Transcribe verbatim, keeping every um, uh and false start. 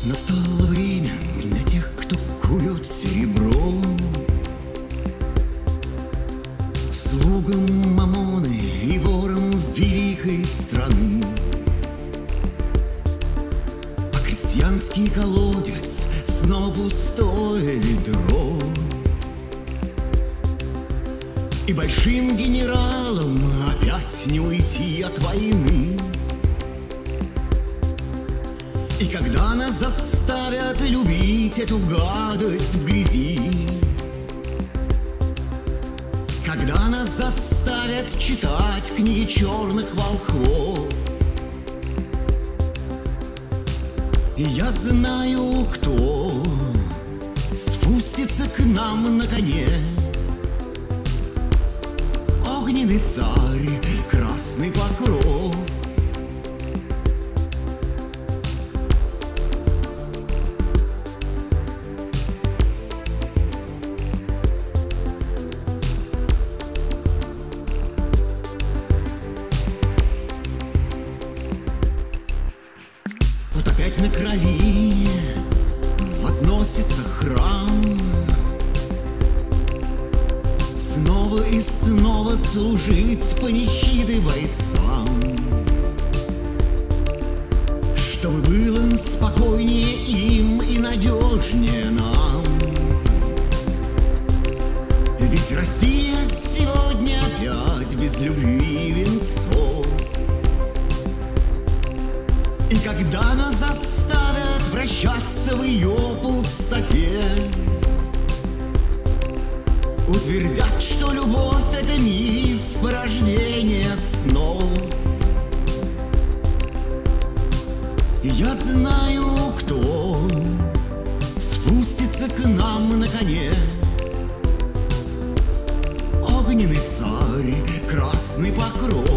Настало время для тех, кто кует серебро, слугам мамоны и ворам великой страны. А крестьянский колодец снова пустое ведро, и большим генералам опять не уйти от войны. И когда нас заставят любить эту гадость в грязи, когда нас заставят читать книги черных волхвов, и я знаю, кто спустится к нам на коне. Огненный царь, красный покров. Вот опять на крови возносится храм, снова и снова служить панихиды бойцам, чтобы было спокойнее им и надежнее нам. Ведь Россия сегодня опять без любви венцов. И когда нас заставят вращаться в ее пустоте, утвердят, что любовь — это миф, порождение снов. И я знаю, кто спустится к нам на коне. Огненный царь, красный покров.